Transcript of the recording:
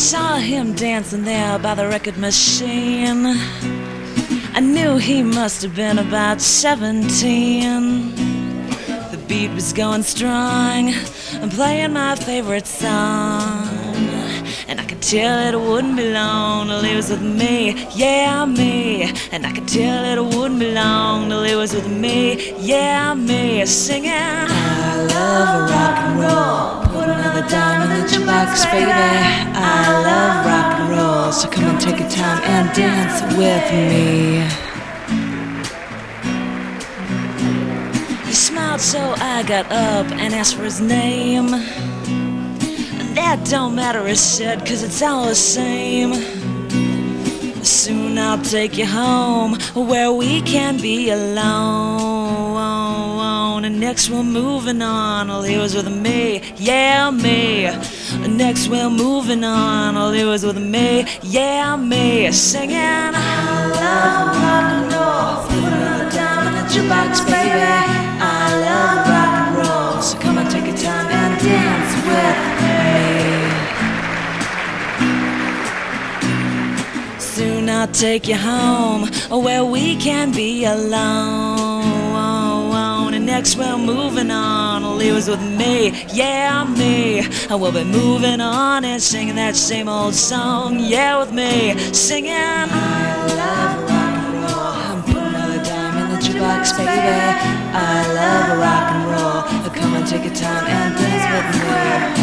saw him dancing there by the record machine. I knew he must have been about 17. The beat was going strong, I'm playing my favorite song, and I could tell it wouldn't be long till he was with me, yeah, me. And I could tell it wouldn't be long till he was with me, yeah, me. Singing, I love rock and roll, put another dime in the jukebox, baby. I love rock and roll, so come and take your time and dance with me. He smiled, so I got up and asked for his name. That don't matter, he said, 'cause it's all the same. Soon I'll take you home where we can be alone. And next we're moving on, well, he was with me, yeah, me. Next we're moving on, well, he was with me, yeah, me. Singing, I love rock and roll, put another dime in the jukebox, baby. I love rock and roll, so come and take your time and dance with me. Soon I'll take you home where we can be alone. And next we're moving on, well, he was with me, yeah, me. And we'll be moving on and singing that same old song, yeah, with me. Singing, I love rock and roll, I'm putting another dime in the jukebox, baby. I love rock and roll, come and take your time and dance with me.